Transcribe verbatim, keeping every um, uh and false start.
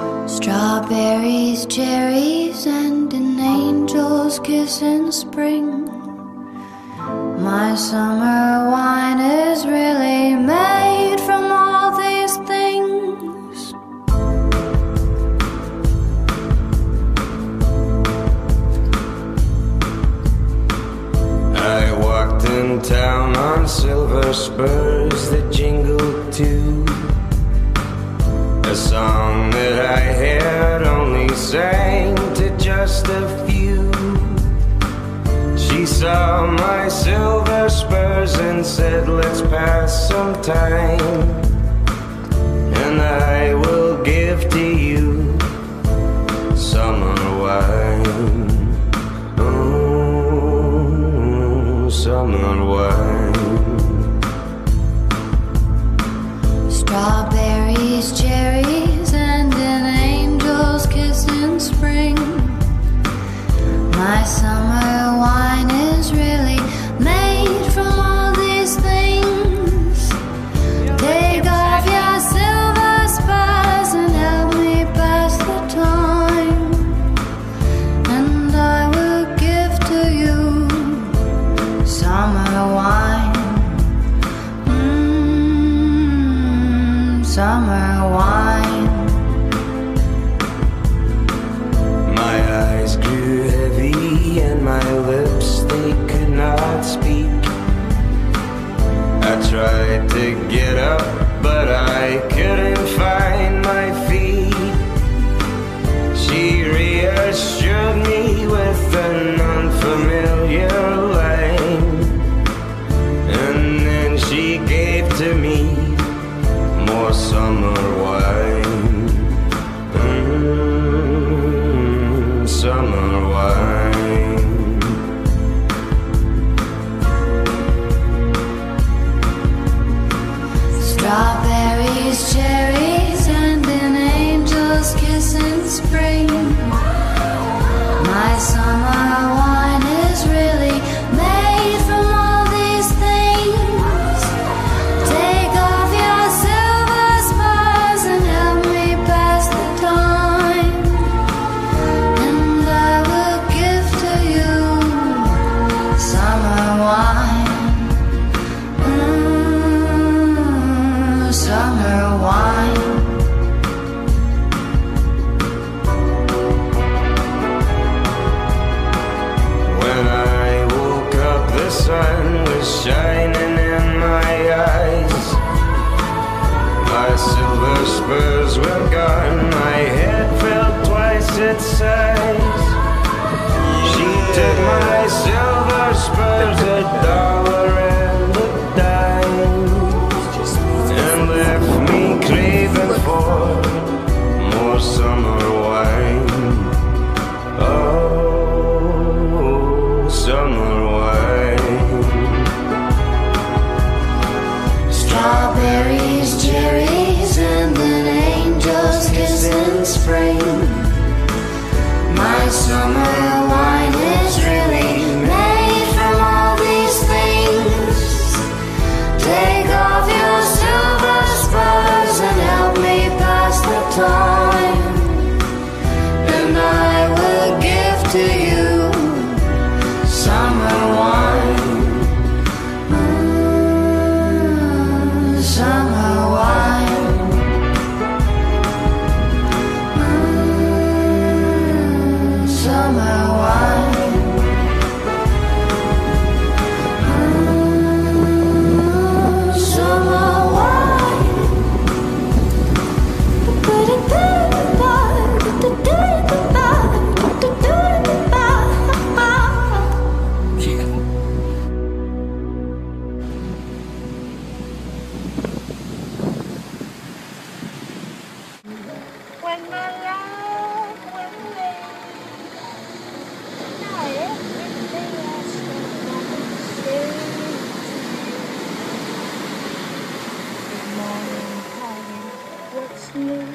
Strawberries, cherries, and an angel's kiss in spring. My summer wine is really made from all these things. I walked in town on silver spurs that jingled too, a song that I had only sang to just a few. She saw my silver spurs and said, let's pass some time, and I will give to you summer wine. Oh, summer wine. Strawberries, cherries, and an angel's kiss in spring. My summer wine is really made from all these things. Take off your silver spurs and help me pass the time, and I will give to you summer wine. Mmm, summer wine. My eyes grew heavy and my lips, they could not speak. I tried to get up, but I couldn't find my feet. She reassured me with an unfamiliar line, and then she gave to me more summer wine. Mm, summer wine. Strawberries, cherries, and an angel's kiss in spring. My summer wine is really made from all these things. Take off your silver spurs and help me pass the time, and I will give to you summer wine. Mm, summer wine. When I woke up, the sun was shining in my eyes. My silver spurs were gone, my head felt twice its size. She took my silver spurs, a dollar and a dime, and left me craving for more summer wine. Oh, summer wine. Strawberries, cherries, and an angel's kiss in spring. My summer wine is really made from all these things. Take off your silver spurs and help me pass the time, and I will give to you summer wine. Mm, summer wine. Mm, summer wine. Mm, summer wine. When my love will leave, now everything else will Good morning, honey. What's new?